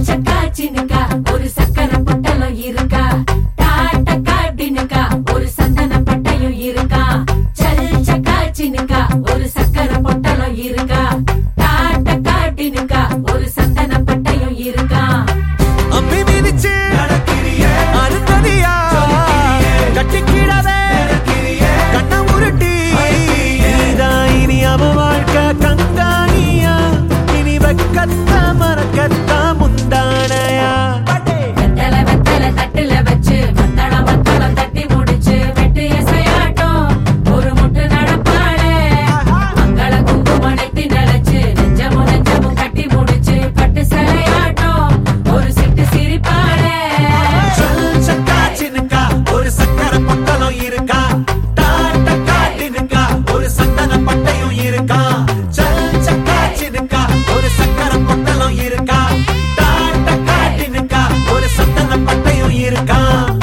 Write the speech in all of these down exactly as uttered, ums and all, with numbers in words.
சக்கா சின்னுக்கா ஒரு சக்கரை பொட்டலம் இருக்கா, டாட்டக்கா டின்னுக்கா ஒரு சந்தன பட்டையும் இருக்கா. சல் சக்கா சின்னுக்கா ஒரு சக்கரை பொட்டலம் இருக்கா, டாட்டக்கா டின்னுக்கா ஒரு சந்தன பட்டையும் இருக்கா. அம்பி மிதிச்சு அருந்ததியா கட்டிக்கிடவே கண்ண உருட்டி இனி அவ வாழ்க்கை கங்காணியா, இனி வெக்கத்த மறக்கத்த முந்தானையா. வெத்தல வெத்தல தட்டுல வச்சு மத்தள மத்தளம் தட்டி முடிச்சு வெட்டு எசையாட்டம் ஒரு முட்டு நடப்பாளே. மங்கள குங்குமடைத்தி நினைச்சு நெஞ்சமும் நெஞ்சமும் கட்டி முடிச்சு பட்டு சிலையாட்டம் ஒரு சிட்டு சிரிப்பாளே. சொல் சக்கா சின்னுக்கா ஒரு சக்கரை பொட்டலம் இருக்கா, டாட்டக்கா டின்னுக்கா ஒரு சந்தன பட்டையும் இருக்கா. சொல் சக்கா சின்னுக்கா ஒரு சக்கரை பொட்டலம் இருக்கா, டாட்டக்கா டின்னுக்கா ஒரு சந்தன பட்டையும் இருக்கா.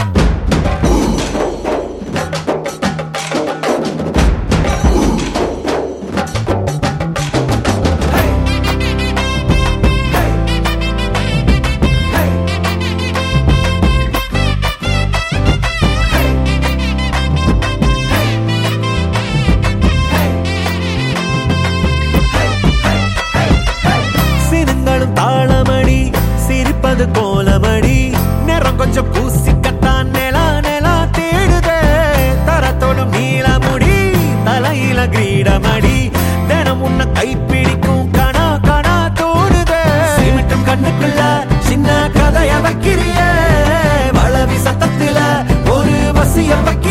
சினங்களும் தாளமடி சிரிப்பது கோலமடி, நேரம் கொஞ்சம் பூசிக்கத்தான் நிலா நிலா தேடுதே. தரத்தோடும் நீளமுடி தலையில கிரீடமடி, தினம் உன்ன கைப்பிடிக்கும் கணா கணா தோடுதே. சிமிட்டும் கண்ணுக்குள்ள சின்ன கதைய வைக்கிறியே, வளவி சத்தத்துல ஒரு வசிய வைக்க